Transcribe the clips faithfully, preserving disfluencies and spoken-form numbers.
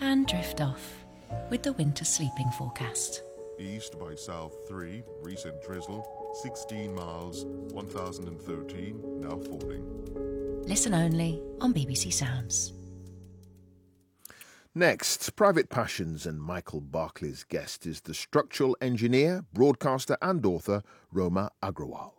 and drift off with the winter sleeping forecast. East by south three, recent drizzle, sixteen miles, one thousand thirteen, now falling. Listen only on B B C Sounds. Next, Private Passions, and Michael Barclay's guest is the structural engineer, broadcaster and author Roma Agrawal.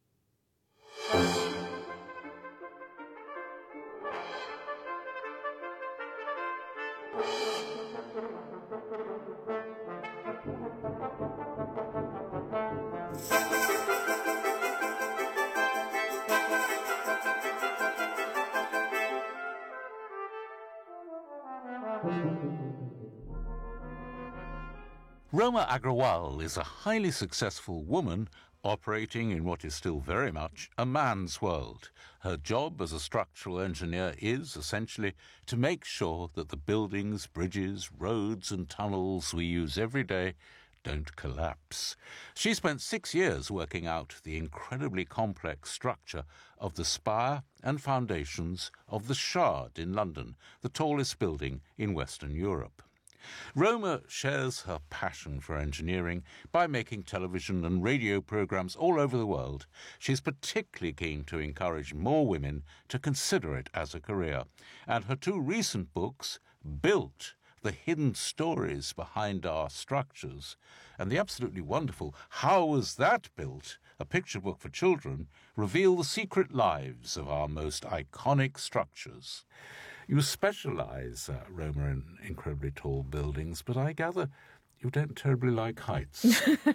Roma Agrawal is a highly successful woman operating in what is still very much a man's world. Her job as a structural engineer is, essentially, to make sure that the buildings, bridges, roads and tunnels we use every day don't collapse. She spent six years working out the incredibly complex structure of the spire and foundations of the Shard in London, the tallest building in Western Europe. Roma shares her passion for engineering by making television and radio programmes all over the world. She's particularly keen to encourage more women to consider it as a career. And her two recent books, Built, The Hidden Stories Behind Our Structures, and the absolutely wonderful How Was That Built?, a picture book for children, reveal the secret lives of our most iconic structures. You specialise, uh, Roma, in incredibly tall buildings, but I gather you don't terribly like heights.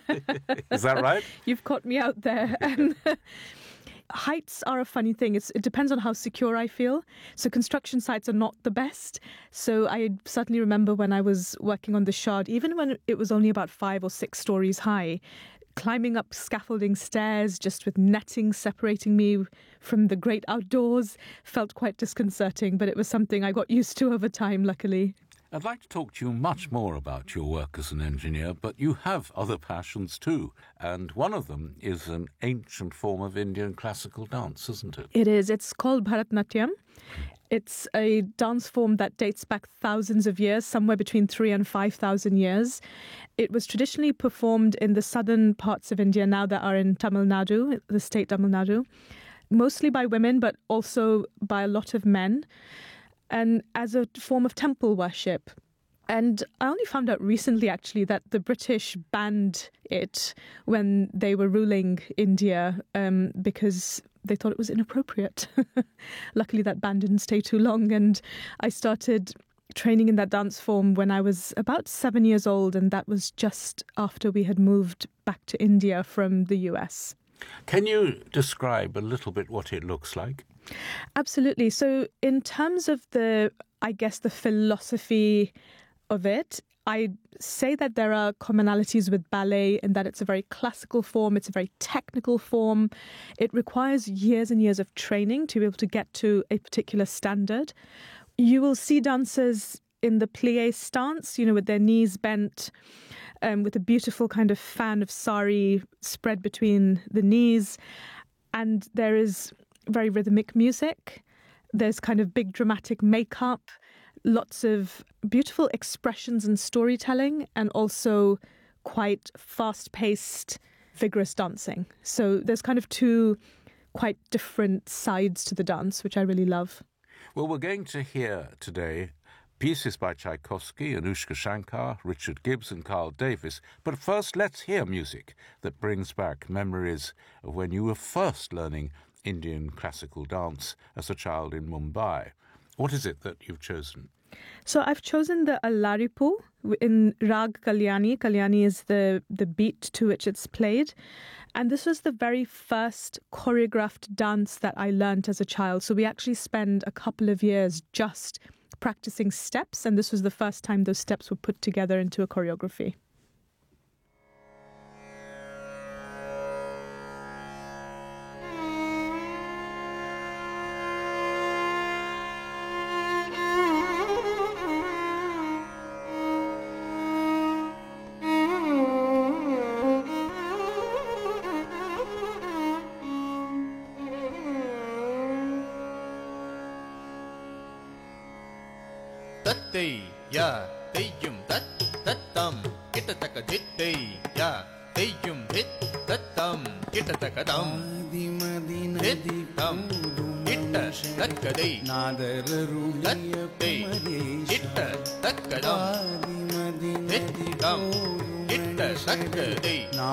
Is that right? You've caught me out there. Um, heights are a funny thing. It's, it depends on how secure I feel. So construction sites are not the best. So I certainly remember when I was working on the Shard, even when it was only about five or six stories high, climbing up scaffolding stairs just with netting separating me from the great outdoors felt quite disconcerting, but it was something I got used to over time, luckily. I'd like to talk to you much more about your work as an engineer, but you have other passions too, and one of them is an ancient form of Indian classical dance, isn't it? It is. It's called Bharatnatyam. It's a dance form that dates back thousands of years, somewhere between three and five thousand years. It was traditionally performed in the southern parts of India now that are in Tamil Nadu, the state Tamil Nadu, mostly by women, but also by a lot of men, and as a form of temple worship. And I only found out recently, actually, that the British banned it when they were ruling India um, because they thought it was inappropriate. Luckily, that ban didn't stay too long, and I started training in that dance form when I was about seven years old, and that was just after we had moved back to India from the U S. Can you describe a little bit what it looks like? Absolutely. So in terms of the, I guess, the philosophy of it, I say that there are commonalities with ballet in that it's a very classical form, it's a very technical form. It requires years and years of training to be able to get to a particular standard. You will see dancers in the plie stance, you know, with their knees bent, um, with a beautiful kind of fan of sari spread between the knees. And there is very rhythmic music. There's kind of big dramatic makeup, lots of beautiful expressions and storytelling, and also quite fast-paced, vigorous dancing. So there's kind of two quite different sides to the dance, which I really love. Well, we're going to hear today pieces by Tchaikovsky, Anushka Shankar, Richard Gibbs and Carl Davis. But first, let's hear music that brings back memories of when you were first learning Indian classical dance as a child in Mumbai. What is it that you've chosen? So I've chosen the Allaripu in Rag Kalyani. Kalyani is the, the beat to which it's played. And this was the very first choreographed dance that I learnt as a child. So we actually spend a couple of years just practicing steps, and this was the first time those steps were put together into a choreography. Tatti ya தெய்யும் தத் தத்தம் கிட்டத்தக்க தித்தை யா தெய்யும் தித் தத்தம் கிட்டத்தக்கதம் தித்தம் கிட்ட தக்கதை தத்தை கிட்ட தக்கதம் தித்தம் கிட்ட தக்கதை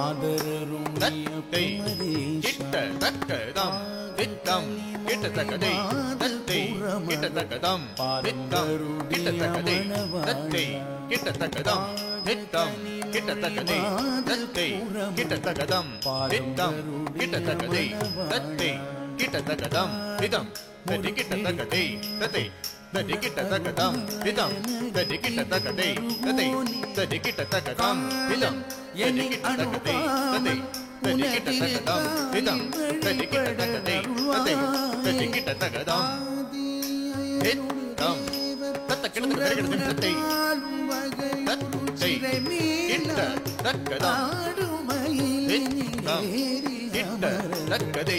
தத்தை கிட்ட தக்கதம் தித்தம் கிட்ட தக்கதை தத்தை கிட்ட தக்கதம் தித்தம் கிட்ட தக்கதை தத்தை கிட்ட தக்கதம் தித்தம் கிட்ட தக்கதை தத்தை கிட்ட தக்கதம் தித்தம் கிட்ட தக்கதை தத்தை கிட்ட தக்கதம் திதம் தத்தி கிட்ட தக்கதை தத்தை தத்தி கிட்ட தக்கதம் திதம் தத்தி கிட்ட தக்கதை தத்தை தத்தி கிட்ட தக்கதம் திதம் தத்தி கிட்ட தக்கதை தத்தை தத்தி கிட்ட தக்கதம் திதம் தத்தி கிட்ட தக்கதை தத்தை தத்தி கிட்ட தக்கதம் திதம் தத்த கிட்ட தக்கதை தத்தை தத்தை கிட்ட தக்கதம் திதம் கிட்ட தக்கதை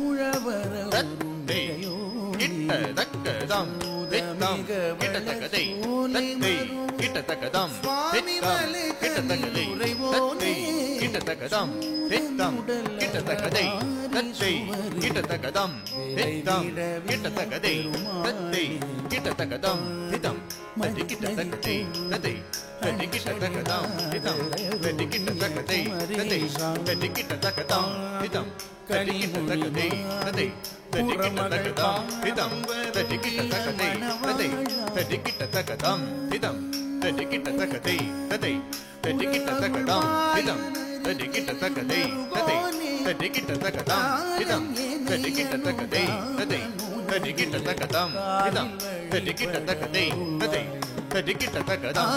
தத்தை கிட்ட தக்கதம் தித்தம் கிட்ட தக்கதை தத்தை கிட்ட தக்கதம் தித்தம் கிட்ட தக்கதை தத்தை கிட்ட தக்கதம் தித்தம் கிட்ட தக்கதை தத்தை கிட்ட தக்கதம் தித்தம் கிட்ட தக்கதை தத்தை கிட்ட தக்கதம் திதம் தத்தி கிட்ட தக்கதை தத்தை தத்தி கிட்ட தக்கதம் திதம் தத்தி கிட்ட தக்கதை தத்தை தத்தி கிட்ட தக்கதம் திதம் தத்தி கிட்ட தக்கதை தத்தை தத்தி கிட்ட தக்கதம் திதம் தத்தி கிட்ட தக்கதை தத்தை தத்தி கிட்ட தக்கதம் திதம் தத்தி கிட்ட தக்கதை தத்தை தத்தி கிட்ட தக்கதம் திதம் தத்தி கிட்ட தக்கதை தத்தை தத்தி கிட்ட தக்கதம் திதம் தத்தி கிட்ட தக்கதை தத்தை தத்தி கிட்ட தக்கதம் திதம் தத்தி கிட்ட தக்கதை தத்தை தத்தி கிட்ட தக்கதம்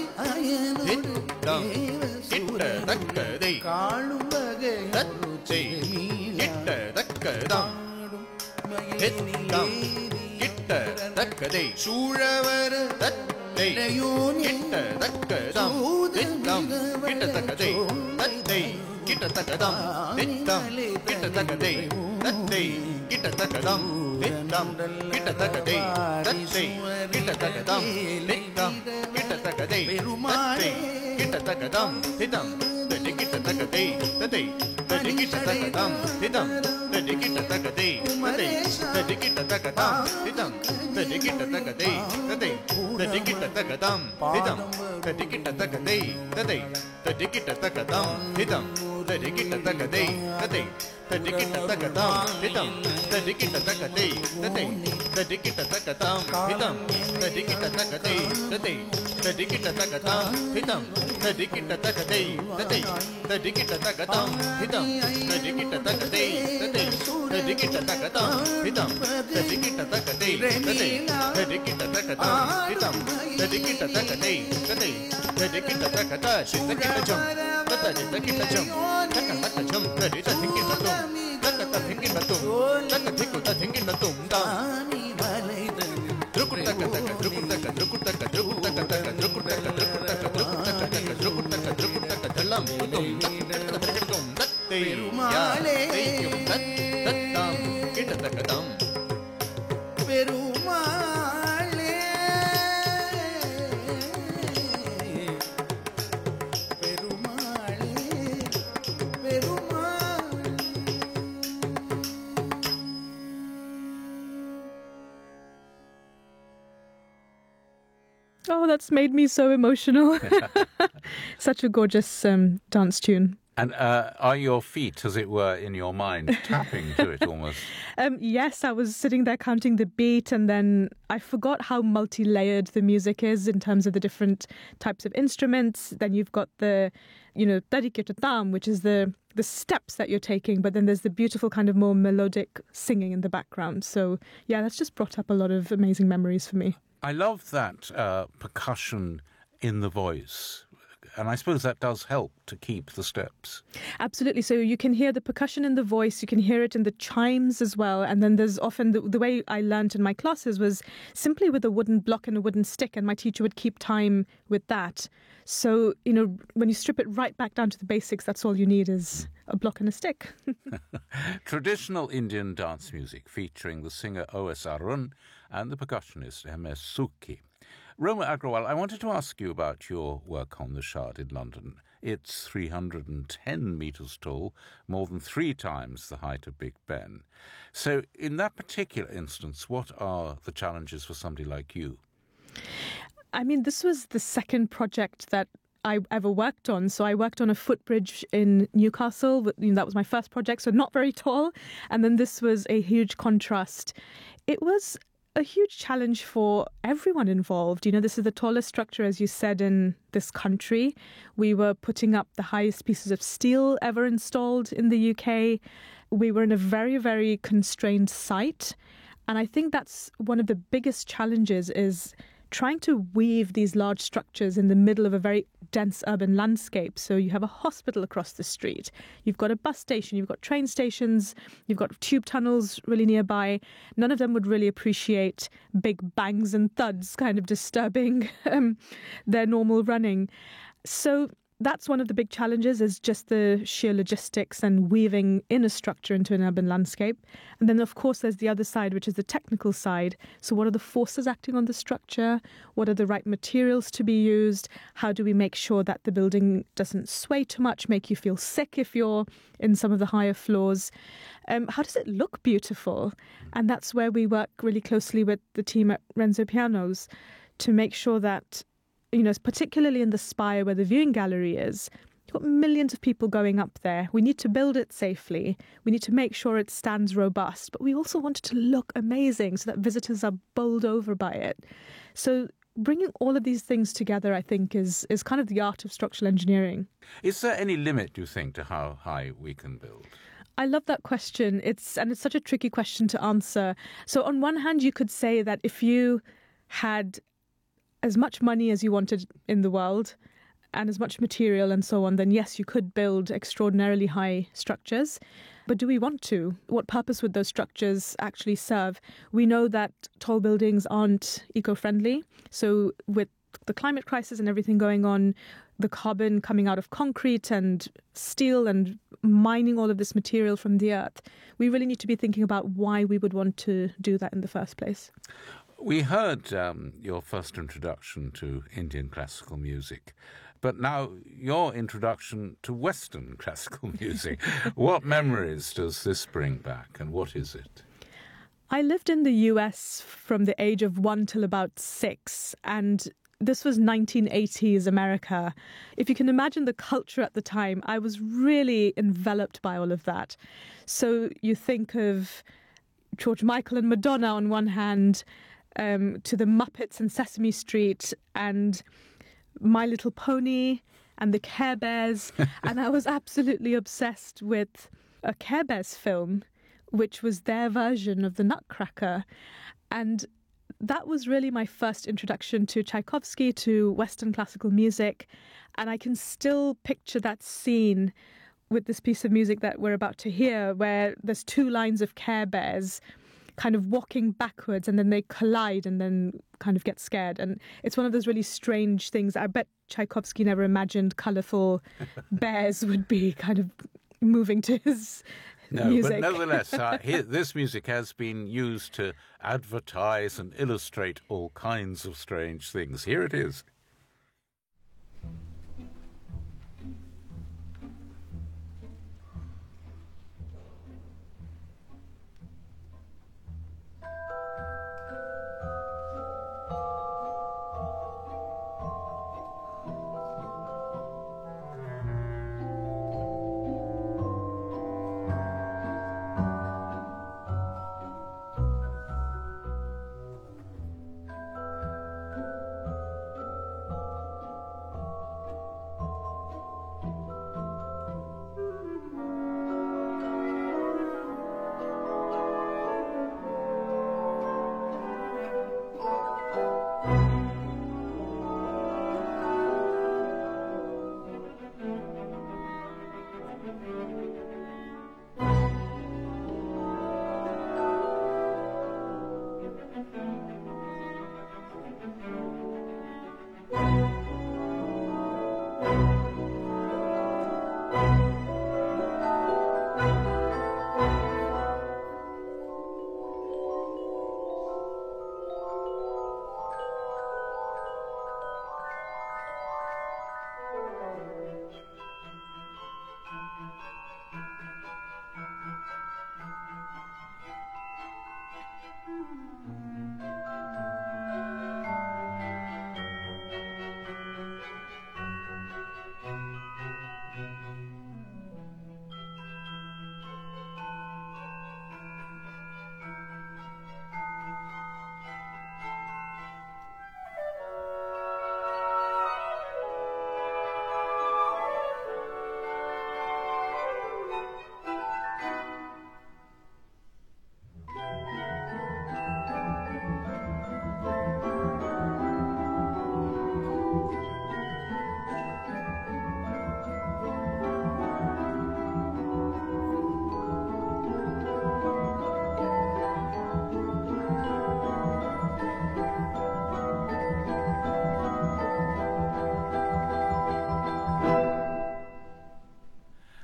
திதம் கிட்ட தக்கதை தத்தை கிட்ட தக்கதம் தித்தம் கிட்ட தக்கதை சூழவர் தத்தை கிட்ட தக்கதம் தித்தம் கிட்ட தக்கதை தத்தை கிட்ட தக்கதம் தித்தம் கிட்ட தக்கதை தத்தை கிட்ட தக்கதம் தித்தம் கிட்ட தக்கதை தத்தை கிட்ட தக்கதம் தித்தம் கிட்ட தக்கதை தத்தை கிட்ட தக்கதம் திதம் தத்தி கிட்ட தக்கதை தத்தை தத்தி கிட்ட தக்கதம் திதம் தத்தி கிட்ட தக்கதை தத்தை தத்தி கிட்ட தக்கதம் திதம் தத்தி கிட்ட தக்கதை தத்தை தத்தி கிட்ட தக்கதம் திதம் தத்தி கிட்ட தக்கதை தத்தை தத்தி கிட்ட தக்கதம் திதம் தத்தி கிட்ட தக்கதை தத்தை தத்தி கிட்ட தக்கதம் திதம் தத்தி கிட்ட தக்கதை தத்தை தத்தி கிட்ட தக்கதம் திதம் தத்தி கிட்ட தக்கதை தத்தை தத்தி கிட்ட தக்கதம் திதம் தத்தி கிட்ட தக்கதை தத்தை தத்தி கிட்ட தக்கதம் திதம் தத்தி கிட்ட தக்கதை தத்தை தத்தி கிட்ட தக்கதம் திதம் தத்தி கிட்ட தக்கதை தத்தை தத்தி கிட்ட தக்கதம் திதம் தத்தி கிட்ட தக்கதை தத்தை தத்தி கிட்ட தக்கதா சித்த கிட்ட ஜம் தத்த சித்த கிட்ட ஜம் தக்க தக்க ஜம் தத்தி தத்தி கிட்ட தும் தக்க தத்தி கிட்ட தும் தக்க திக்கு தத்தி கிட்ட தும் தா druku taka taka druku taka druku taka druku taka taka druku taka druku taka druku taka taka druku taka druku taka dalam tutum taka taka tum datte ya teyyum dat dattam kita takadam perumale perumale perumale. Oh, that's made me so emotional. Such a gorgeous um, dance tune. And uh, are your feet, as it were, in your mind, tapping to it almost? Um, yes, I was sitting there counting the beat, and then I forgot how multi-layered the music is in terms of the different types of instruments. Then you've got the, you know, tariketatam, which is the the steps that you're taking, but then there's the beautiful kind of more melodic singing in the background. So, yeah, that's just brought up a lot of amazing memories for me. I love that uh, percussion in the voice. And I suppose that does help to keep the steps. Absolutely. So you can hear the percussion in the voice, you can hear it in the chimes as well. And then there's often, the, the way I learned in my classes was simply with a wooden block and a wooden stick, and my teacher would keep time with that. So, you know, when you strip it right back down to the basics, that's all you need is a block and a stick. Traditional Indian dance music featuring the singer O S Arun and the percussionist M S Sukhi. Roma Agrawal, I wanted to ask you about your work on the Shard in London. It's three hundred ten metres tall, more than three times the height of Big Ben. So in that particular instance, what are the challenges for somebody like you? I mean, this was the second project that I ever worked on. So I worked on a footbridge in Newcastle. You know, that was my first project, so not very tall. And then this was a huge contrast. It was a huge challenge for everyone involved. You know, this is the tallest structure, as you said, in this country. We were putting up the highest pieces of steel ever installed in the U K. We were in a very, very constrained site. And I think that's one of the biggest challenges, is trying to weave these large structures in the middle of a very dense urban landscape. So you have a hospital across the street, you've got a bus station, you've got train stations, you've got tube tunnels really nearby. None of them would really appreciate big bangs and thuds kind of disturbing um, their normal running. So that's one of the big challenges, is just the sheer logistics and weaving in a structure into an urban landscape. And then, of course, there's the other side, which is the technical side. So what are the forces acting on the structure? What are the right materials to be used? How do we make sure that the building doesn't sway too much, make you feel sick if you're in some of the higher floors? Um, how does it look beautiful? And that's where we work really closely with the team at Renzo Pianos to make sure that, you know, particularly in the spire where the viewing gallery is, you've got millions of people going up there. We need to build it safely. We need to make sure it stands robust, but we also want it to look amazing so that visitors are bowled over by it. So bringing all of these things together, I think, is is kind of the art of structural engineering. Is there any limit, do you think, to how high we can build? I love that question. It's and it's such a tricky question to answer. So on one hand, you could say that if you had as much money as you wanted in the world and as much material and so on, then yes, you could build extraordinarily high structures. But do we want to? What purpose would those structures actually serve? We know that tall buildings aren't eco-friendly. So with the climate crisis and everything going on, the carbon coming out of concrete and steel and mining all of this material from the earth, we really need to be thinking about why we would want to do that in the first place. We heard um, your first introduction to Indian classical music, but now your introduction to Western classical music. What memories does this bring back, and what is it? I lived in the U S from the age of one till about six, and this was nineteen eighties America. If you can imagine the culture at the time, I was really enveloped by all of that. So you think of George Michael and Madonna on one hand, Um, to the Muppets and Sesame Street and My Little Pony and the Care Bears. And I was absolutely obsessed with a Care Bears film, which was their version of the Nutcracker. And that was really my first introduction to Tchaikovsky, to Western classical music. And I can still picture that scene with this piece of music that we're about to hear, where there's two lines of Care Bears kind of walking backwards, and then they collide and then kind of get scared. And it's one of those really strange things. I bet Tchaikovsky never imagined colourful bears would be kind of moving to his no, music. But nevertheless, uh, here, this music has been used to advertise and illustrate all kinds of strange things. Here it is.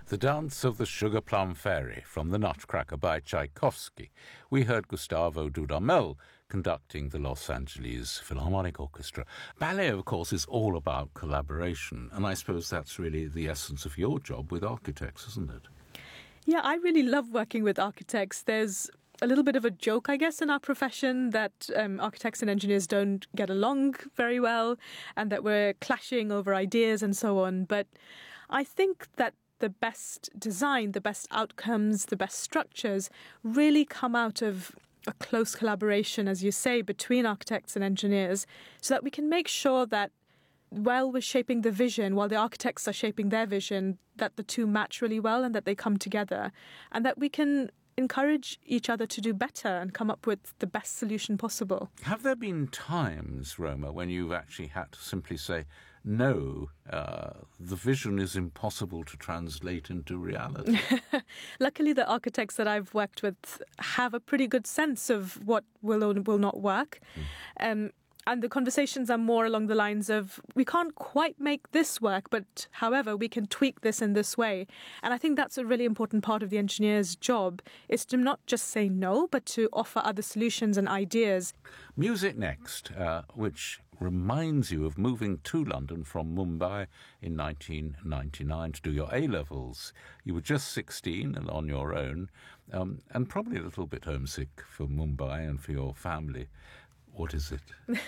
The Dance of the Sugar Plum Fairy from The Nutcracker by Tchaikovsky. We heard Gustavo Dudamel conducting the Los Angeles Philharmonic Orchestra. Ballet, of course, is all about collaboration, and I suppose that's really the essence of your job with architects, isn't it? Yeah, I really love working with architects. There's a little bit of a joke, I guess, in our profession that um, architects and engineers don't get along very well and that we're clashing over ideas and so on. But I think that the best design, the best outcomes, the best structures really come out of a close collaboration, as you say, between architects and engineers, so that we can make sure that while we're shaping the vision, while the architects are shaping their vision, that the two match really well and that they come together, and that we can encourage each other to do better and come up with the best solution possible. Have there been times, Roma, when you've actually had to simply say, no, uh, the vision is impossible to translate into reality? Luckily, the architects that I've worked with have a pretty good sense of what will or will not work. Mm. Um, and the conversations are more along the lines of, we can't quite make this work, but however, we can tweak this in this way. And I think that's a really important part of the engineer's job, is to not just say no, but to offer other solutions and ideas. Music next, uh, which reminds you of moving to London from Mumbai in nineteen ninety-nine to do your A-levels. You were just sixteen and on your own, um, and probably a little bit homesick for Mumbai and for your family. What is it?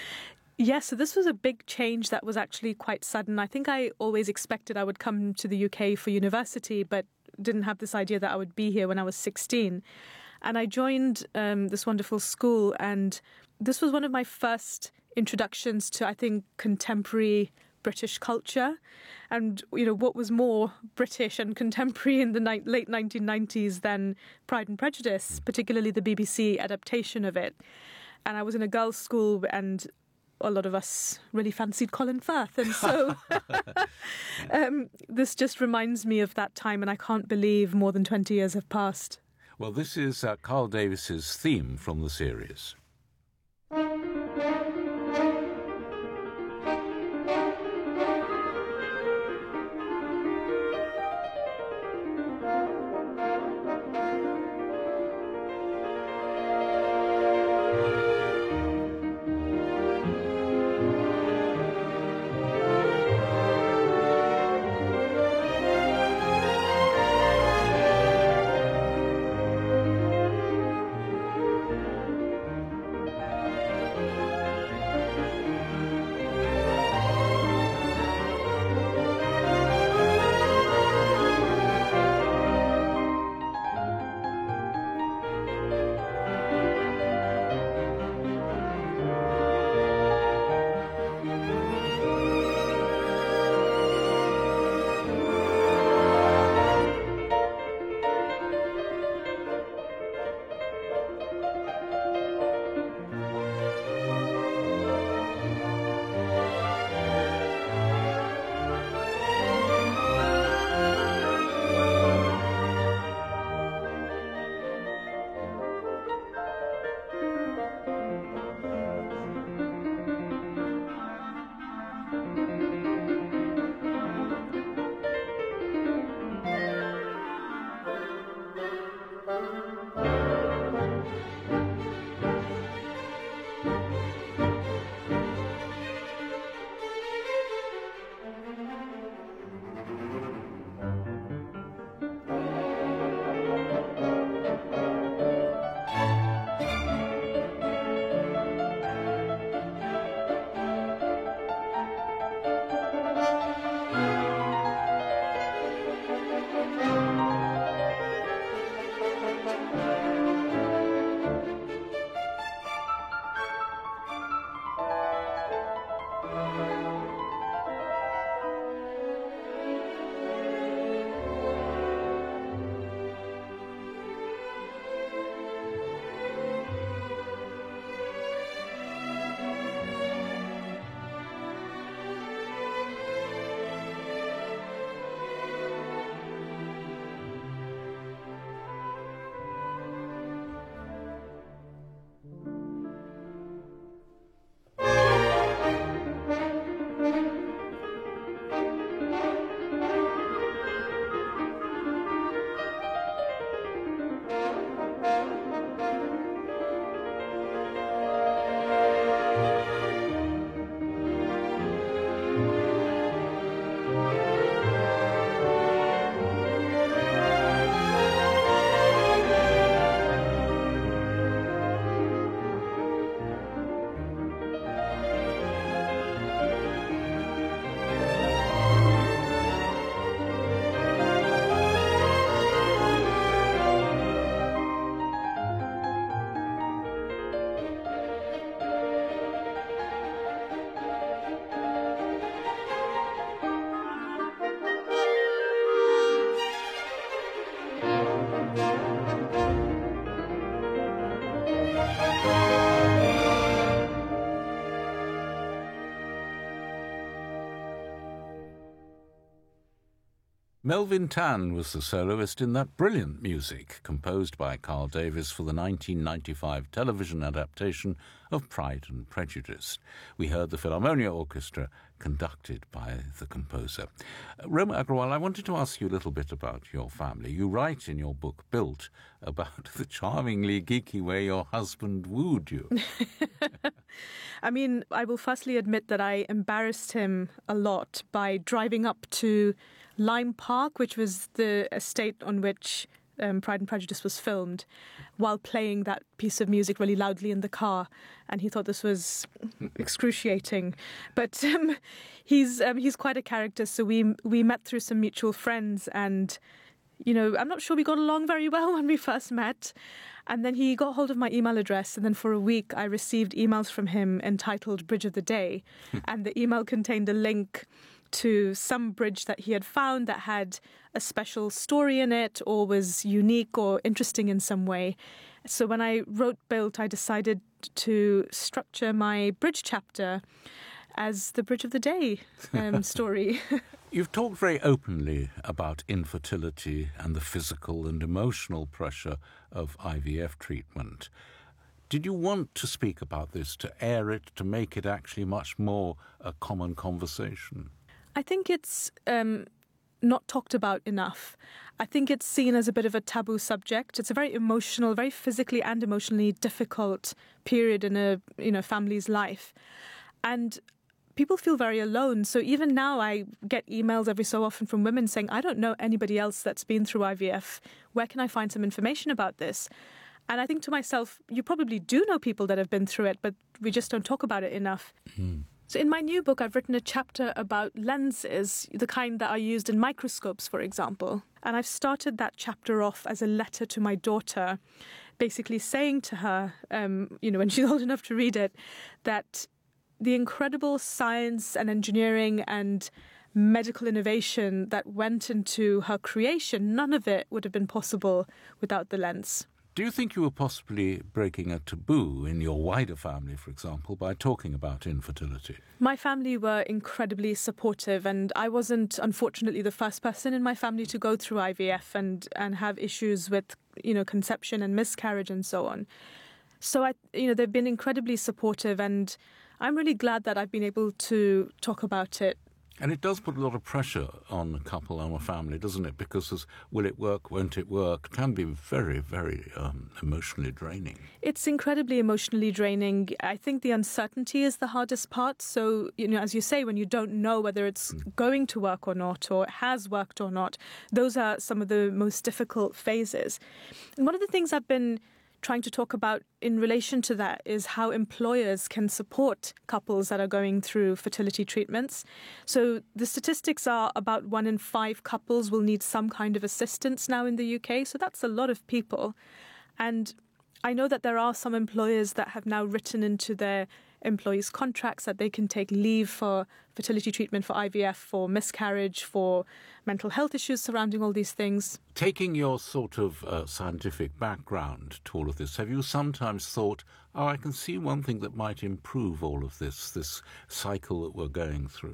Yes, so this was a big change that was actually quite sudden. I think I always expected I would come to the U K for university, but didn't have this idea that I would be here when I was sixteen. And I joined um, this wonderful school, and this was one of my first introductions to, I think, contemporary British culture. And, you know, what was more British and contemporary in the ni- late nineteen nineties than Pride and Prejudice, particularly the B B C adaptation of it. And I was in a girls' school, and a lot of us really fancied Colin Firth. And so um, this just reminds me of that time, and I can't believe more than twenty years have passed. Well, this is uh, Carl Davis's theme from the series. Melvin Tan was the soloist in that brilliant music composed by Carl Davis for the nineteen ninety-five television adaptation of Pride and Prejudice. We heard the Philharmonia Orchestra conducted by the composer. Uh, Roma Agrawal, I wanted to ask you a little bit about your family. You write in your book, Built, about the charmingly geeky way your husband wooed you. I mean, I will firstly admit that I embarrassed him a lot by driving up to Lime Park, which was the estate on which um, Pride and Prejudice was filmed, while playing that piece of music really loudly in the car. And he thought this was excruciating. But um, he's um, he's quite a character, so we we met through some mutual friends, and you know, I'm not sure we got along very well when we first met. And then he got hold of my email address, and then for a week I received emails from him entitled Bridge of the Day. And the email contained a link to some bridge that he had found that had a special story in it or was unique or interesting in some way. So when I wrote Built, I decided to structure my bridge chapter as the Bridge of the Day um, story. You've talked very openly about infertility and the physical and emotional pressure of I V F treatment. Did you want to speak about this, to air it, to make it actually much more a common conversation? I think it's um, not talked about enough. I think it's seen as a bit of a taboo subject. It's a very emotional, very physically and emotionally difficult period in a you know family's life. And people feel very alone. So even now I get emails every so often from women saying, I don't know anybody else that's been through I V F. Where can I find some information about this? And I think to myself, you probably do know people that have been through it, but we just don't talk about it enough. Mm. So in my new book, I've written a chapter about lenses, the kind that are used in microscopes, for example. And I've started that chapter off as a letter to my daughter, basically saying to her, um, you know, when she's old enough to read it, that the incredible science and engineering and medical innovation that went into her creation, none of it would have been possible without the lens. Do you think you were possibly breaking a taboo in your wider family, for example, by talking about infertility? My family were incredibly supportive, and I wasn't, unfortunately, the first person in my family to go through I V F and, and have issues with, you know, conception and miscarriage and so on. So, I, you know, they've been incredibly supportive, and I'm really glad that I've been able to talk about it. And it does put a lot of pressure on a couple, on a family, doesn't it? Because as, will it work, won't it work, can be very, very um, emotionally draining. It's incredibly emotionally draining. I think the uncertainty is the hardest part. So, you know, as you say, when you don't know whether it's mm. going to work or not, or it has worked or not, those are some of the most difficult phases. And one of the things I've been trying to talk about in relation to that is how employers can support couples that are going through fertility treatments. So the statistics are about one in five couples will need some kind of assistance now in the U K. So that's a lot of people. And I know that there are some employers that have now written into their employees' contracts that they can take leave for fertility treatment, for I V F, for miscarriage, for mental health issues surrounding all these things. Taking your sort of uh, scientific background to all of this, have you sometimes thought, oh, I can see one thing that might improve all of this, this cycle that we're going through?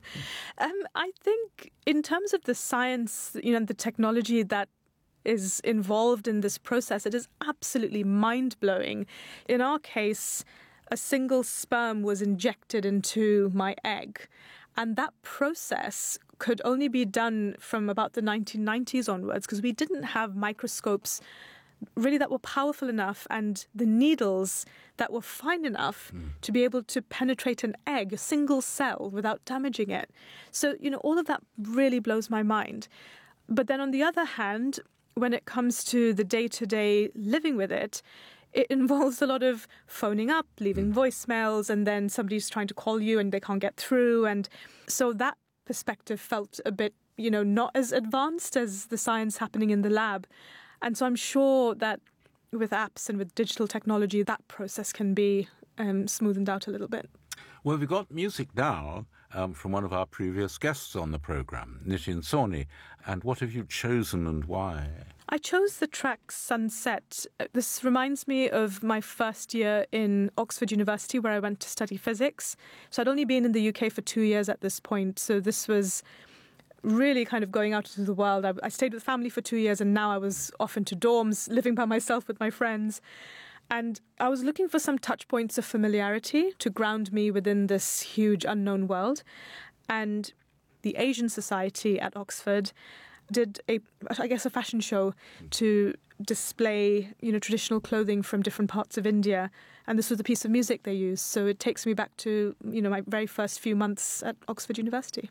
um, I think in terms of the science, you know, the technology that is involved in this process, it is absolutely mind-blowing. In our case, a single sperm was injected into my egg, and that process could only be done from about the nineteen nineties onwards because we didn't have microscopes really that were powerful enough and the needles that were fine enough mm. to be able to penetrate an egg, a single cell, without damaging it. So, you know, all of that really blows my mind. But then on the other hand, when it comes to the day-to-day living with it, it involves a lot of phoning up, leaving voicemails, and then somebody's trying to call you and they can't get through. And so that perspective felt a bit, you know, not as advanced as the science happening in the lab. And so I'm sure that with apps and with digital technology, that process can be um, smoothened out a little bit. Well, we've got music now um, from one of our previous guests on the programme, Nitin Sawhney. And what have you chosen and why? I chose the track Sunset. This reminds me of my first year in Oxford University where I went to study physics. So I'd only been in the U K for two years at this point. So this was really kind of going out into the world. I, I stayed with family for two years and now I was off into dorms, living by myself with my friends. And I was looking for some touch points of familiarity to ground me within this huge unknown world. And the Asian Society at Oxford did a, I guess, a fashion show to display, you know, traditional clothing from different parts of India. And this was the piece of music they used. So it takes me back to, you know, my very first few months at Oxford University.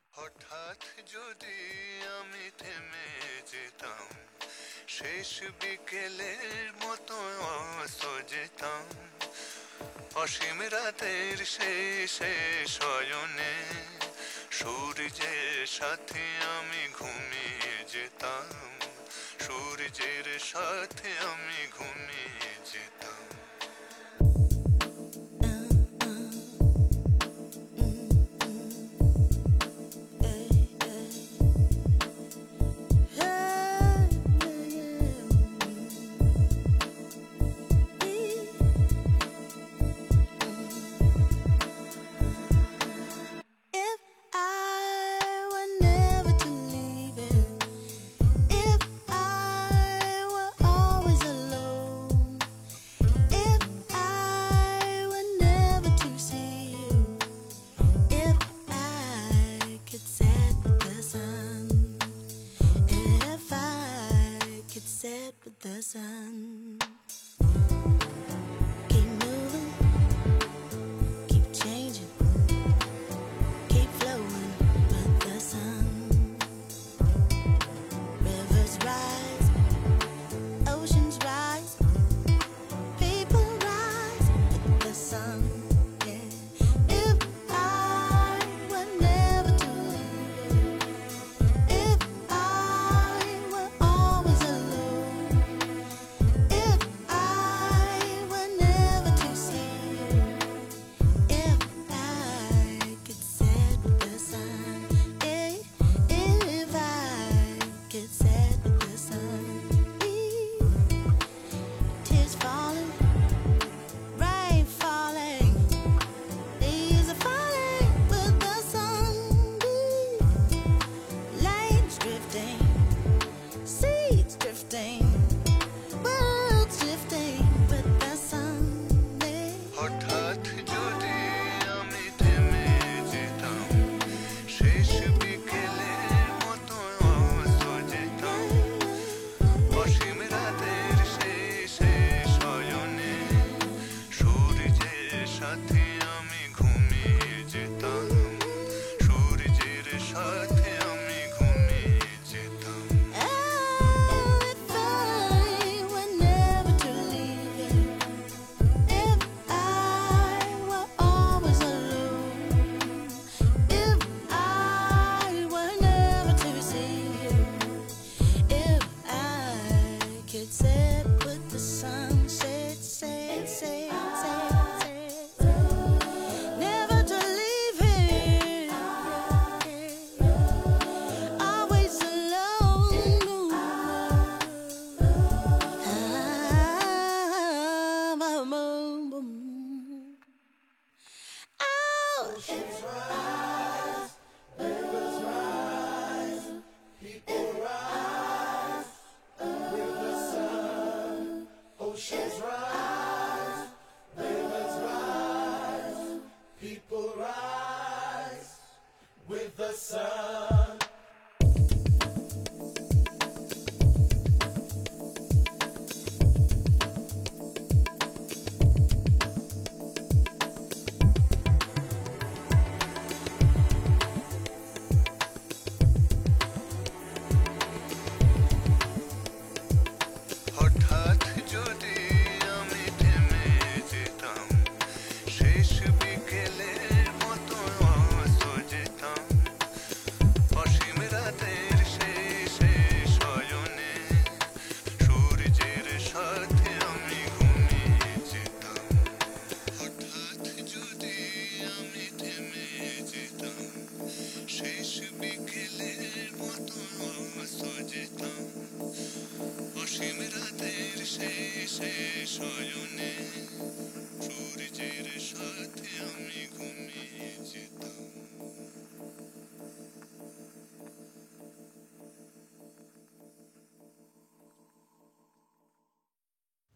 শেষ বিকেলের মতো সজেতাম অসীম রাতের শেষে শয়নে সূর্যের সাথে আমি ঘুমিয়ে যেতাম সূর্যের সাথে আমি ঘুমিয়ে যেতাম the sun. Keep moving, keep changing, keep flowing with the sun. Rivers rise, oceans rise, people rise with the sun. Yeah. If I were never to leave, if I were always alone, if I were never to see you, if I could set the sun, eh, if I could set the sun, tears falling, rain falling, leaves are falling with the sun, lights drifting, seeds drifting, worlds shifting with the sun. হঠাৎ যদি আমি থেমে যেতাম শেষ বিকেলের মতো সজেতাম অসীম রাতের শেষে শয়নে সূর্যের সাথে আমি ঘুমিয়ে যেতাম সূর্যের সাথে আমি ঘুমিয়ে যেতাম Oh, if I were never to leave you, if I were always alone, if I were never to see you, if I could set with the sun, set, set, set, set, set, never to leave here, always alone. Ah, boom, boom, boom. Oh, Oceans rise, rivers rise, people rise with the sun. হঠাৎ যদি আমি থেমে যেতাম শেষ বিকেলের মতো সজেতাম অসীম রাতের শেষে শয়নে সূর্যের সাথে আমি ঘুমিয়ে যেতাম হঠাৎ যদি আমি থেমে যেতাম শেষ বিকেলের মতো সজেতাম অসীম রাতের শেষে শয়নে সূর্যের সাথে আমি ঘুমিয়ে যেতাম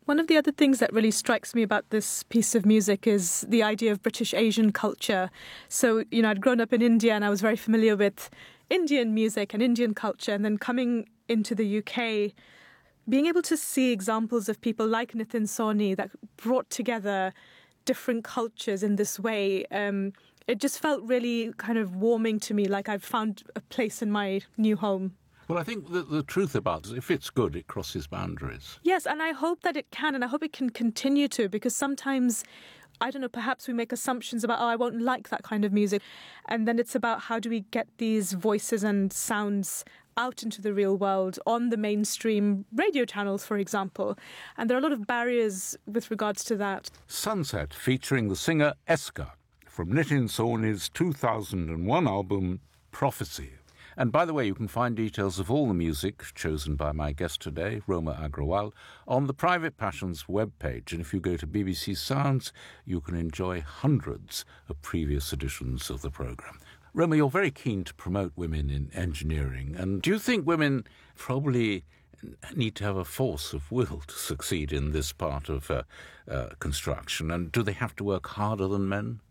One of the other things that really strikes me about this piece of music is the idea of British Asian culture. So, you know, I'd grown up in India and I was very familiar with Indian music and Indian culture, and then coming into the U K, being able to see examples of people like Nitin Sawhney that brought together different cultures in this way, um, it just felt really kind of warming to me, like I've found a place in my new home. Well, I think the, the truth about it is if it's good, it crosses boundaries. Yes, and I hope that it can, and I hope it can continue to, because sometimes, I don't know, perhaps we make assumptions about, oh, I won't like that kind of music. And then it's about how do we get these voices and sounds out into the real world on the mainstream radio channels, for example. And there are a lot of barriers with regards to that. Sunset, featuring the singer Eska from Nitin Sawhney's two thousand one album, Prophecy. And by the way, you can find details of all the music chosen by my guest today, Roma Agrawal, on the Private Passions webpage. And if you go to B B C Sounds, you can enjoy hundreds of previous editions of the programme. Roma, you're very keen to promote women in engineering. And do you think women probably need to have a force of will to succeed in this part of uh, uh, construction? And do they have to work harder than men?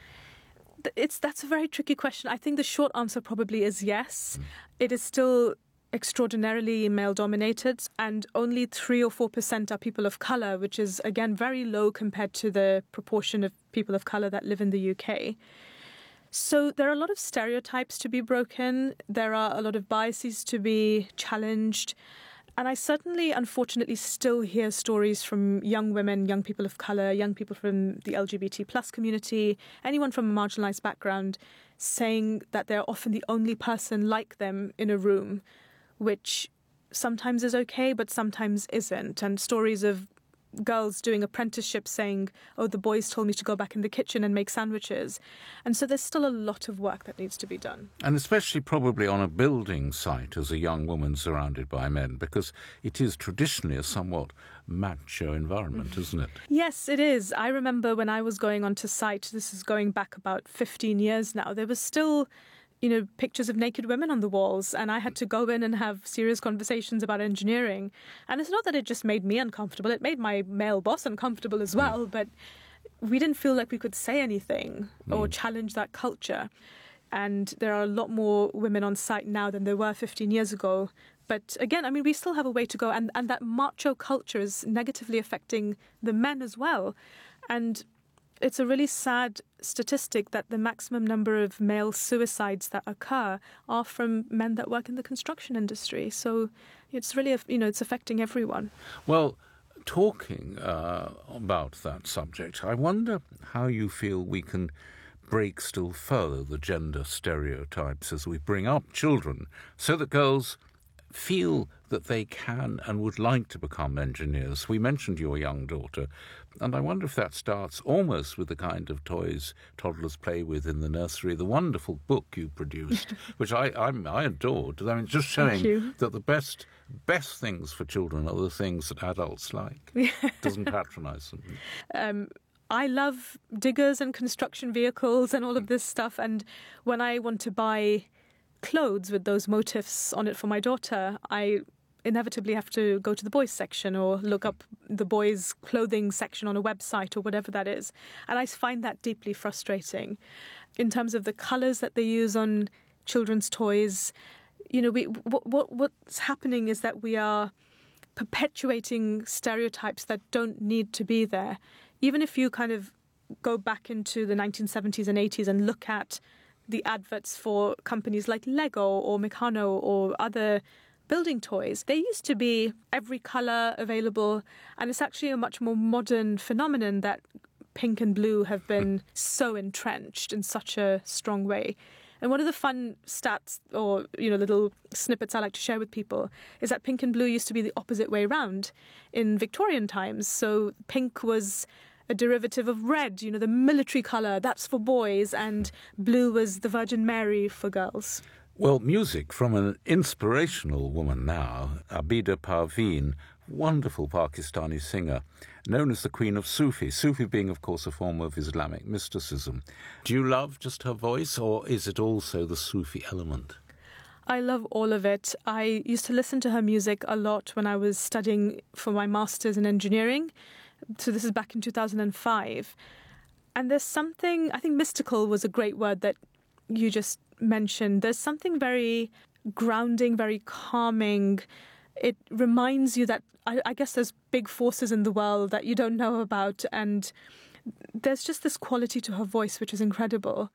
It's that's a very tricky question. I think the short answer probably is yes. Mm. It is still extraordinarily male-dominated, and only three or four percent are people of colour, which is, again, very low compared to the proportion of people of colour that live in the U K. So there are a lot of stereotypes to be broken. There are a lot of biases to be challenged. And I certainly, unfortunately, still hear stories from young women, young people of colour, young people from the L G B T plus community, anyone from a marginalised background, saying that they're often the only person like them in a room, which sometimes is okay, but sometimes isn't. And stories of girls doing apprenticeships saying, oh, the boys told me to go back in the kitchen and make sandwiches. And so there's still a lot of work that needs to be done. And especially probably on a building site as a young woman surrounded by men, because it is traditionally a somewhat macho environment, isn't it? Yes, it is. I remember when I was going onto site, this is going back about fifteen years now, there was still, you know, pictures of naked women on the walls, and I had to go in and have serious conversations about engineering. And it's not that it just made me uncomfortable, it made my male boss uncomfortable as well, mm. but we didn't feel like we could say anything mm. or challenge that culture. And there are a lot more women on site now than there were fifteen years ago. But again, I mean, we still have a way to go, and, and that macho culture is negatively affecting the men as well. And it's a really sad statistic that the maximum number of male suicides that occur are from men that work in the construction industry. So it's really, you know, it's affecting everyone. Well, talking uh, about that subject, I wonder how you feel we can break still further the gender stereotypes as we bring up children so that girls feel that they can and would like to become engineers. We mentioned your young daughter, and I wonder if that starts almost with the kind of toys toddlers play with in the nursery. The wonderful book you produced, which I I'm, I adored. I mean, just showing that the best best things for children are the things that adults like. Doesn't patronise them. Um, I love diggers and construction vehicles and all of this stuff, and when I want to buy clothes with those motifs on it for my daughter, I inevitably have to go to the boys section or look up the boys clothing section on a website or whatever that is. And I find that deeply frustrating. In terms of the colours that they use on children's toys, you know, we what, what what's happening is that we are perpetuating stereotypes that don't need to be there. Even if you kind of go back into the nineteen seventies and eighties and look at the adverts for companies like Lego or Meccano or other building toys, they used to be every colour available, and it's actually a much more modern phenomenon that pink and blue have been so entrenched in such a strong way. And one of the fun stats or, you know, little snippets I like to share with people is that pink and blue used to be the opposite way around in Victorian times. So pink was a derivative of red, you know, the military colour, that's for boys, and blue was the Virgin Mary for girls. Well, music from an inspirational woman now, Abida Parveen, wonderful Pakistani singer, known as the Queen of Sufi, Sufi being, of course, a form of Islamic mysticism. Do you love just her voice, or is it also the Sufi element? I love all of it. I used to listen to her music a lot when I was studying for my master's in engineering. So this is back in two thousand five. And there's something, I think mystical was a great word that you just mentioned. There's something very grounding, very calming. It reminds you that, I, I guess there's big forces in the world that you don't know about. And there's just this quality to her voice, which is incredible.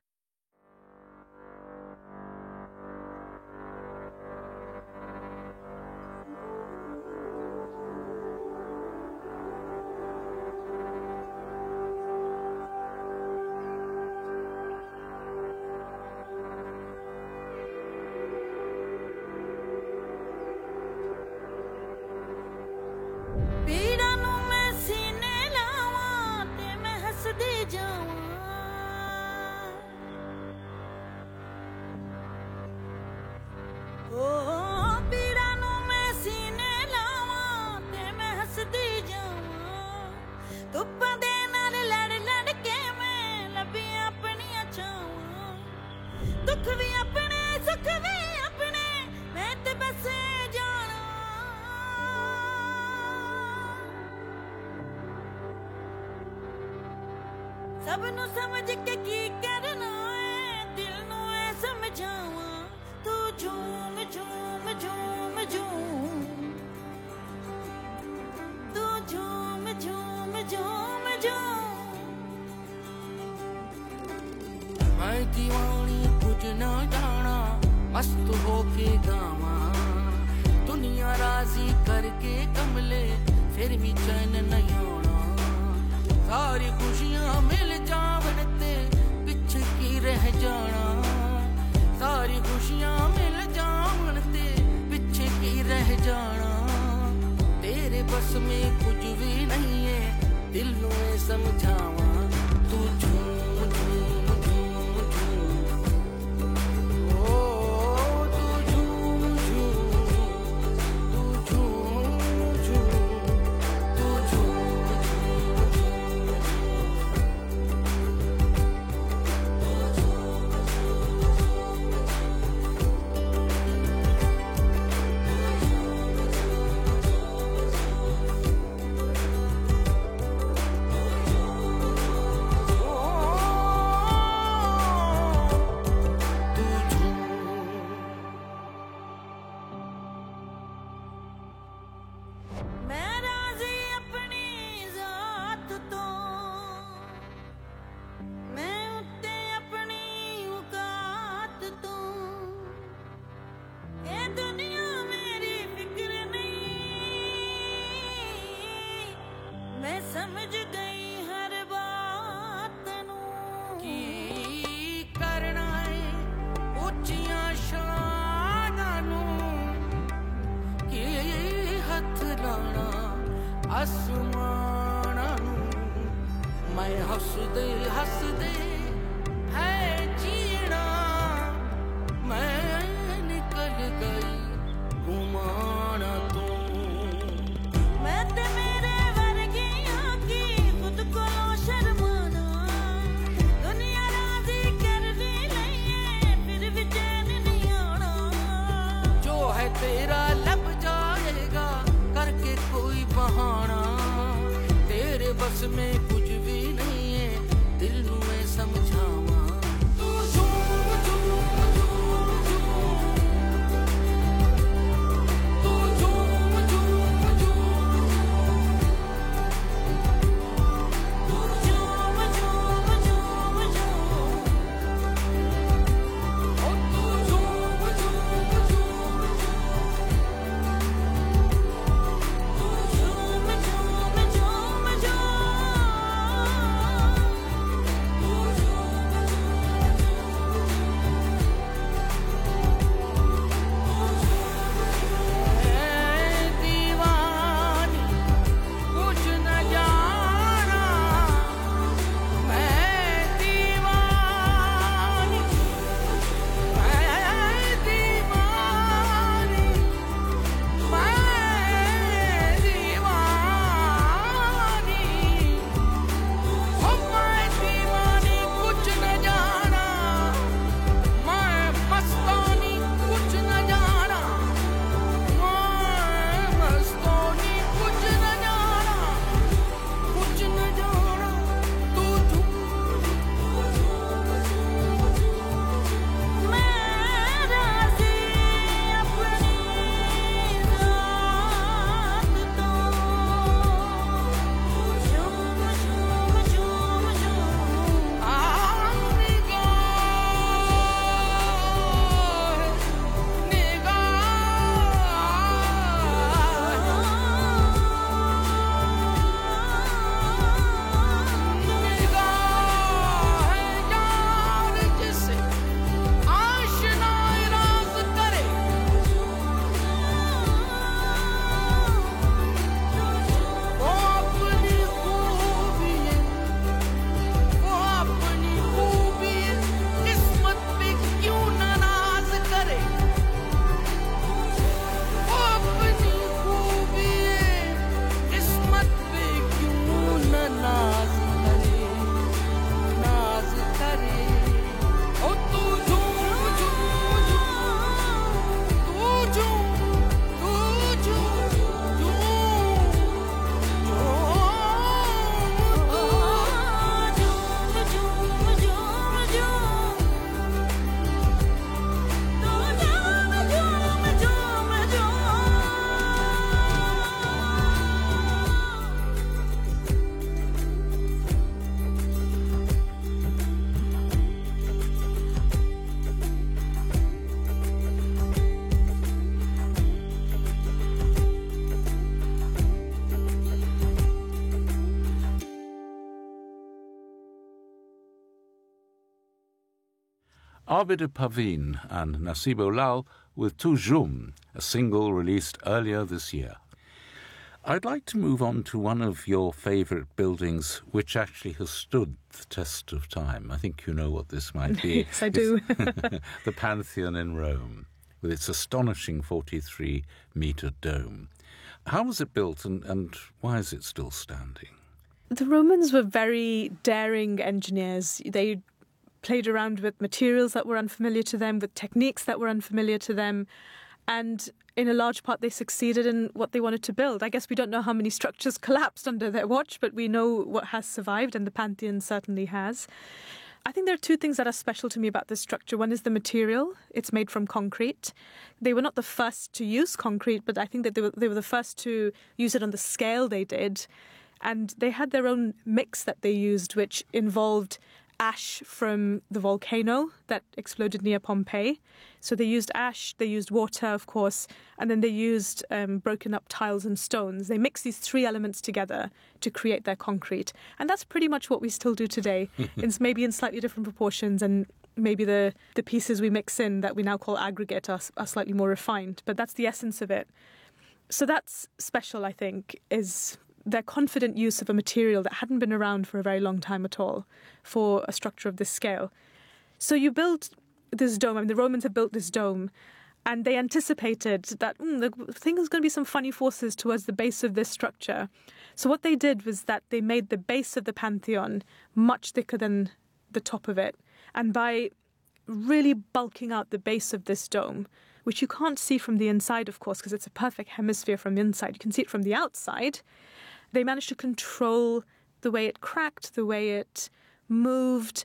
Abida Pavin and Nasibo Lal with Tujum, a single released earlier this year. I'd like to move on to one of your favourite buildings, which actually has stood the test of time. I think you know what this might be. Yes, I do. The Pantheon in Rome, with its astonishing forty-three metre dome. How was it built, and, and why is it still standing? The Romans were very daring engineers. They played around with materials that were unfamiliar to them, with techniques that were unfamiliar to them, and in a large part they succeeded in what they wanted to build. I guess we don't know how many structures collapsed under their watch, but we know what has survived, and the Pantheon certainly has. I think there are two things that are special to me about this structure. One is the material. It's made from concrete. They were not the first to use concrete, but I think that they were, they were the first to use it on the scale they did. And they had their own mix that they used, which involved ash from the volcano that exploded near Pompeii. So they used ash, they used water, of course, and then they used um, broken up tiles and stones. They mixed these three elements together to create their concrete. And that's pretty much what we still do today. It's maybe in slightly different proportions, and maybe the, the pieces we mix in that we now call aggregate are, are slightly more refined. But that's the essence of it. So that's special, I think, is their confident use of a material that hadn't been around for a very long time at all for a structure of this scale. So you build this dome. I mean, the Romans have built this dome, and they anticipated that mm, the thing is going to be some funny forces towards the base of this structure. So what they did was that they made the base of the Pantheon much thicker than the top of it. And by really bulking out the base of this dome, which you can't see from the inside, of course, because it's a perfect hemisphere from the inside, you can see it from the outside, they managed to control the way it cracked, the way it moved.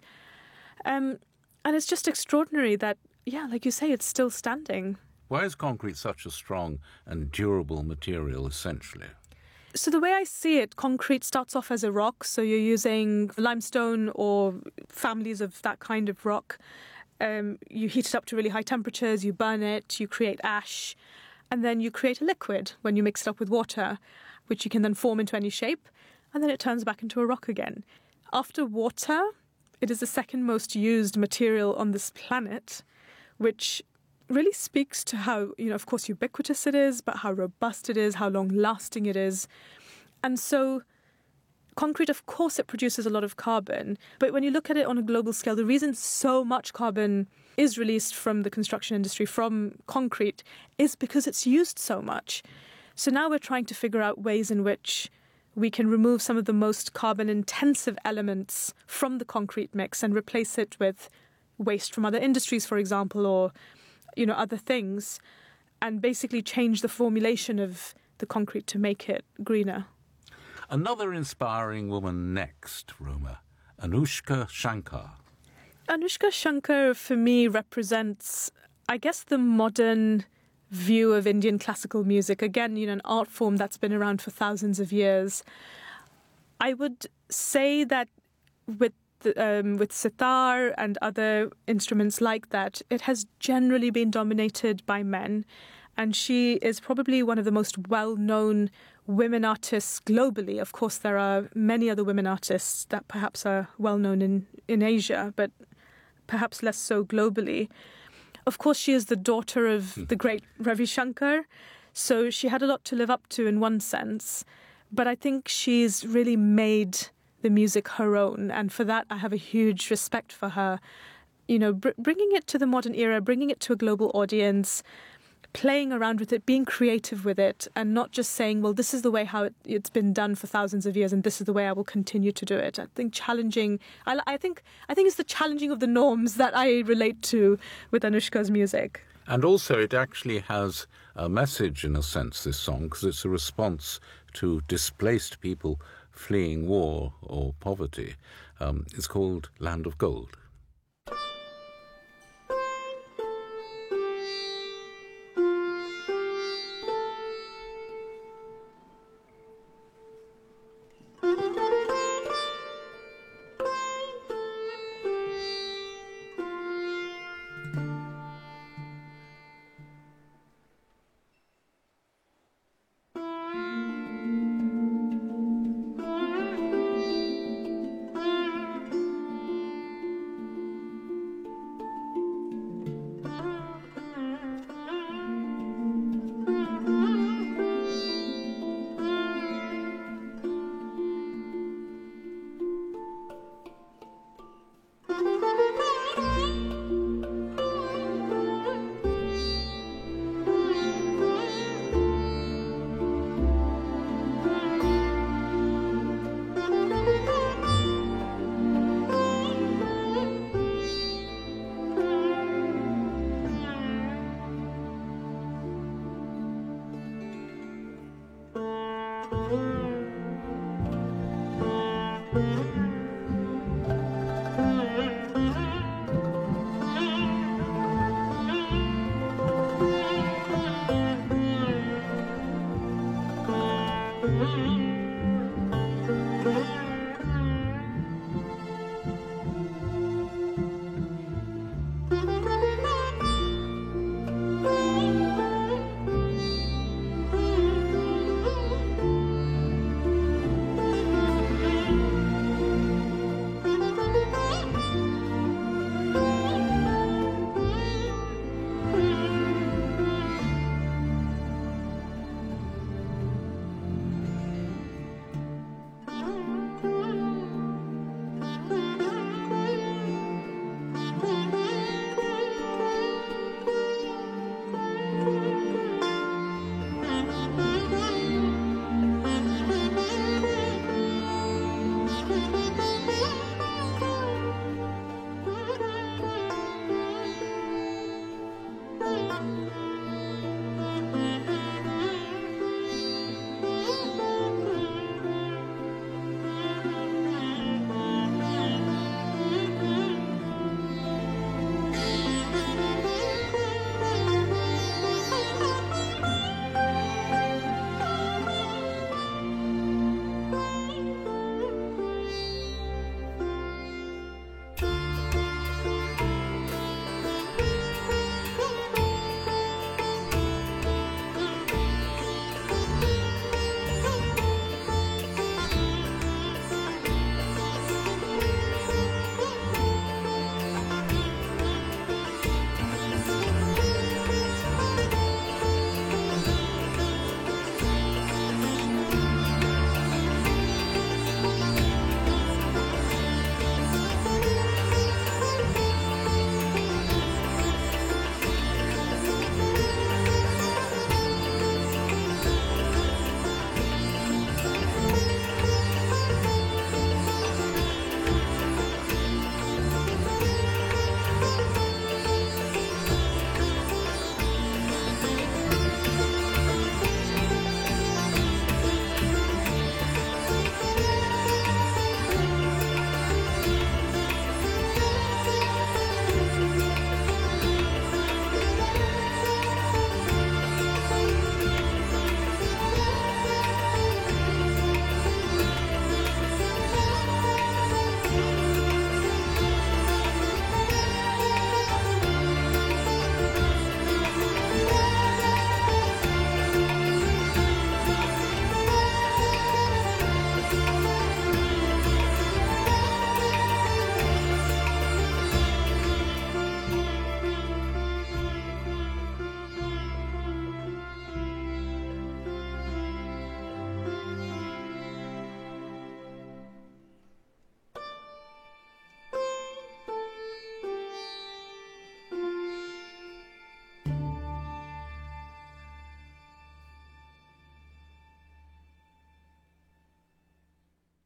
Um, and it's just extraordinary that, yeah, like you say, it's still standing. Why is concrete such a strong and durable material, essentially? So the way I see it, concrete starts off as a rock. So you're using limestone or families of that kind of rock. Um, you heat it up to really high temperatures, you burn it, you create ash, and then you create a liquid when you mix it up with water, which you can then form into any shape, and then it turns back into a rock again. After water, it is the second most used material on this planet, which really speaks to how, you know, of course, ubiquitous it is, but how robust it is, how long-lasting it is. And so concrete, of course, it produces a lot of carbon, but when you look at it on a global scale, the reason so much carbon is released from the construction industry, from concrete, is because it's used so much. So now we're trying to figure out ways in which we can remove some of the most carbon-intensive elements from the concrete mix and replace it with waste from other industries, for example, or, you know, other things, and basically change the formulation of the concrete to make it greener. Another inspiring woman next, Roma, Anushka Shankar. Anushka Shankar, for me, represents, I guess, the modern view of Indian classical music. Again, you know, an art form that's been around for thousands of years. I would say that with the, um, with sitar and other instruments like that, it has generally been dominated by men. And she is probably one of the most well-known women artists globally. Of course, there are many other women artists that perhaps are well-known in, in Asia, but perhaps less so globally. Of course, she is the daughter of the great Ravi Shankar, so she had a lot to live up to in one sense. But I think she's really made the music her own, and for that I have a huge respect for her. You know, br- bringing it to the modern era, bringing it to a global audience, playing around with it, being creative with it, and not just saying, well, this is the way how it, it's been done for thousands of years and this is the way I will continue to do it. I think challenging, I, I think I think it's the challenging of the norms that I relate to with Anushka's music. And also it actually has a message, in a sense, this song, because it's a response to displaced people fleeing war or poverty. Um, it's called Land of Gold.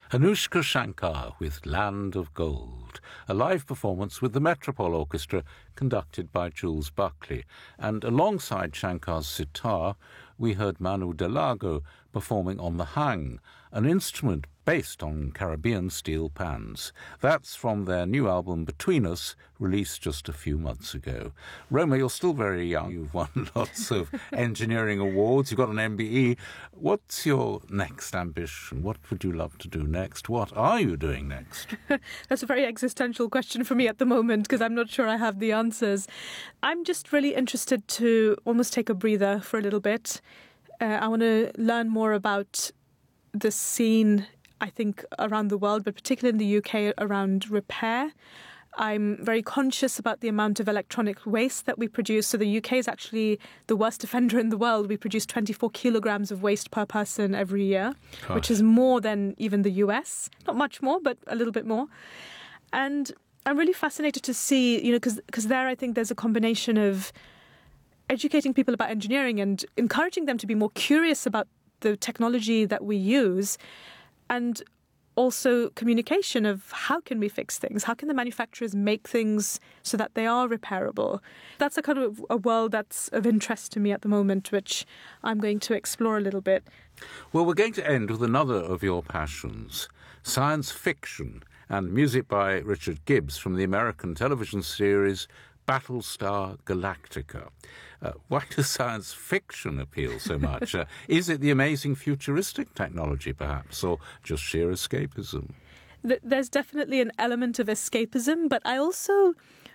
Anushka Shankar with Land of Gold, a live performance with the Metropole Orchestra conducted by Jules Buckley. And alongside Shankar's sitar, we heard Manu Delago performing on the hang, an instrument based on Caribbean steel pans. That's from their new album Between Us, released just a few months ago. Roma, you're still very young. You've won lots of engineering awards. You've got an M B E. What's your next ambition? What would you love to do next? What are you doing next? That's a very existential question for me at the moment because I'm not sure I have the answers. I'm just really interested to almost take a breather for a little bit. Uh, I want to learn more about the scene, I think, around the world, but particularly in the U K, around repair. I'm very conscious about the amount of electronic waste that we produce. So the U K is actually the worst offender in the world. We produce twenty-four kilograms of waste per person every year, Gosh. which is more than even the U S. Not much more, but a little bit more. And I'm really fascinated to see, you know, because because there I think there's a combination of educating people about engineering and encouraging them to be more curious about the technology that we use, and also communication of how can we fix things? How can the manufacturers make things so that they are repairable? That's a kind of a world that's of interest to me at the moment, which I'm going to explore a little bit. Well, we're going to end with another of your passions, science fiction, and music by Richard Gibbs from the American television series Battlestar Galactica. Uh, why does science fiction appeal so much? Uh, is it the amazing futuristic technology, perhaps, or just sheer escapism? Th- There's definitely an element of escapism, but I also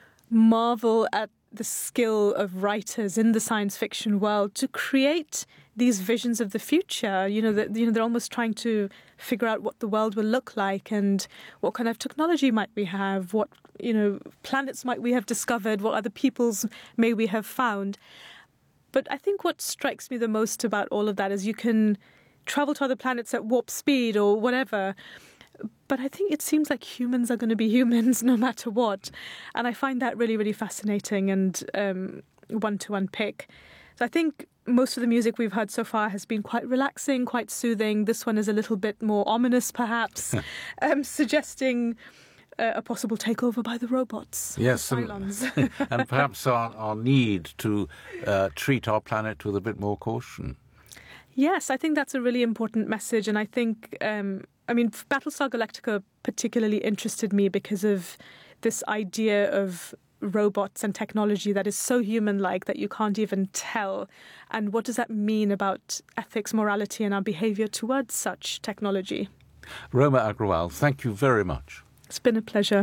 marvel at the skill of writers in the science fiction world to create these visions of the future. You know, that you know they're almost trying to figure out what the world will look like and what kind of technology might we have, what you know planets might we have discovered, what other peoples may we have found. But I think what strikes me the most about all of that is you can travel to other planets at warp speed or whatever. But I think it seems like humans are going to be humans no matter what. And I find that really, really fascinating and um, one to unpick. So I think most of the music we've heard so far has been quite relaxing, quite soothing. This one is a little bit more ominous, perhaps, um, suggesting uh, a possible takeover by the robots. Yes, the and, Cylons. and perhaps our, our need to uh, treat our planet with a bit more caution. Yes, I think that's a really important message. And I think, um, I mean, Battlestar Galactica particularly interested me because of this idea of robots and technology that is so human-like that you can't even tell. And what does that mean about ethics, morality, and our behaviour towards such technology? Roma Agrawal, thank you very much. It's been a pleasure.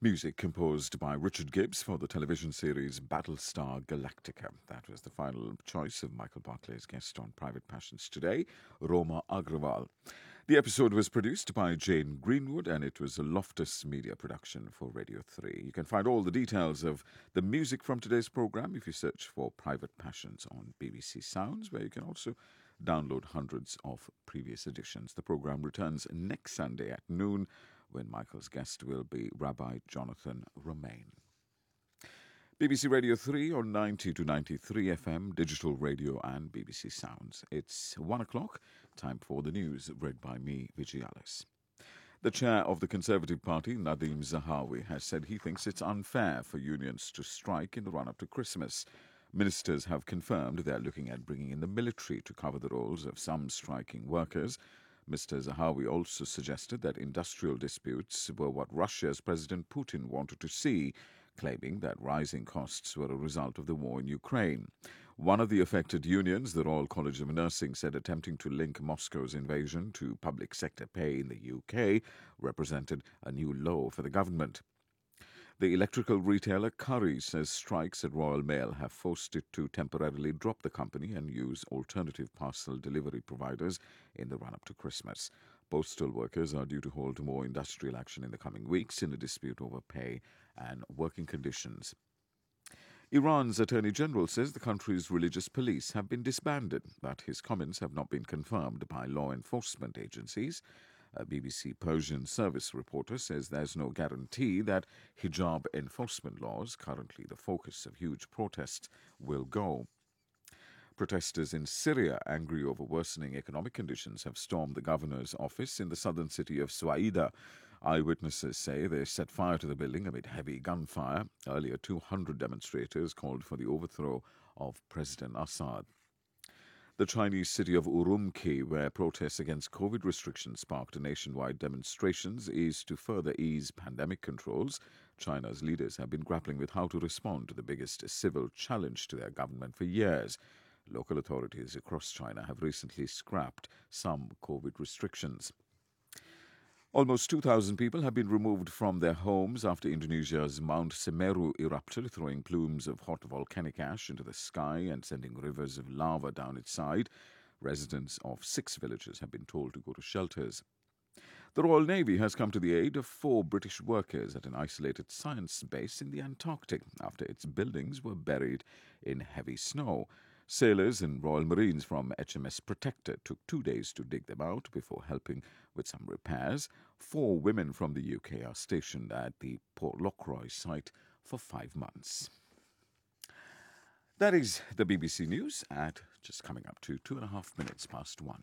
Music composed by Richard Gibbs for the television series Battlestar Galactica. That was the final choice of Michael Barclay's guest on Private Passions today, Roma Agrawal. The episode was produced by Jane Greenwood, and it was a Loftus Media production for Radio three. You can find all the details of the music from today's programme if you search for Private Passions on B B C Sounds, where you can also download hundreds of previous editions. The programme returns next Sunday at noon, when Michael's guest will be Rabbi Jonathan Romain. B B C Radio three on ninety to ninety-three F M, digital radio and B B C Sounds. It's one o'clock, time for the news, read by me, Vijayalis. The chair of the Conservative Party, Nadeem Zahawi, has said he thinks it's unfair for unions to strike in the run-up to Christmas. Ministers have confirmed they're looking at bringing in the military to cover the roles of some striking workers. Mister Zahawi also suggested that industrial disputes were what Russia's President Putin wanted to see, claiming that rising costs were a result of the war in Ukraine. One of the affected unions, the Royal College of Nursing, said attempting to link Moscow's invasion to public sector pay in the U K represented a new low for the government. The electrical retailer Curry says strikes at Royal Mail have forced it to temporarily drop the company and use alternative parcel delivery providers in the run-up to Christmas. Postal workers are due to hold more industrial action in the coming weeks in a dispute over pay and working conditions. Iran's Attorney General says the country's religious police have been disbanded, but his comments have not been confirmed by law enforcement agencies. A B B C Persian service reporter says there's no guarantee that hijab enforcement laws, currently the focus of huge protests, will go. Protesters in Syria, angry over worsening economic conditions, have stormed the governor's office in the southern city of Suaida. Eyewitnesses say they set fire to the building amid heavy gunfire. Earlier, two hundred demonstrators called for the overthrow of President Assad. The Chinese city of Urumqi, where protests against COVID restrictions sparked nationwide demonstrations, is to further ease pandemic controls. China's leaders have been grappling with how to respond to the biggest civil challenge to their government for years. Local authorities across China have recently scrapped some COVID restrictions. Almost two thousand people have been removed from their homes after Indonesia's Mount Semeru erupted, throwing plumes of hot volcanic ash into the sky and sending rivers of lava down its side. Residents of six villages have been told to go to shelters. The Royal Navy has come to the aid of four British workers at an isolated science base in the Antarctic after its buildings were buried in heavy snow. Sailors and Royal Marines from H M S Protector took two days to dig them out before helping with some repairs. Four women from the U K are stationed at the Port Lockroy site for five months. That is the B B C News at just coming up to two and a half minutes past one.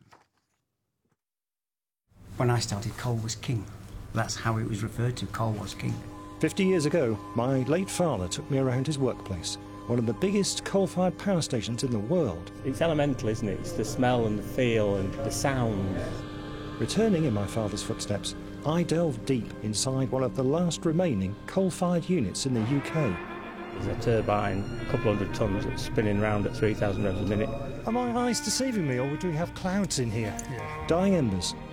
When I started, coal was king. That's how it was referred to, coal was king. Fifty years ago, my late father took me around his workplace, one of the biggest coal-fired power stations in the world. It's elemental, isn't it? It's the smell and the feel and the sound. Returning in my father's footsteps, I delved deep inside one of the last remaining coal-fired units in the U K. There's a turbine, a couple hundred tons, that's spinning round at three thousand revs a minute. Are my eyes deceiving me, or do we have clouds in here? Yeah. Dying embers,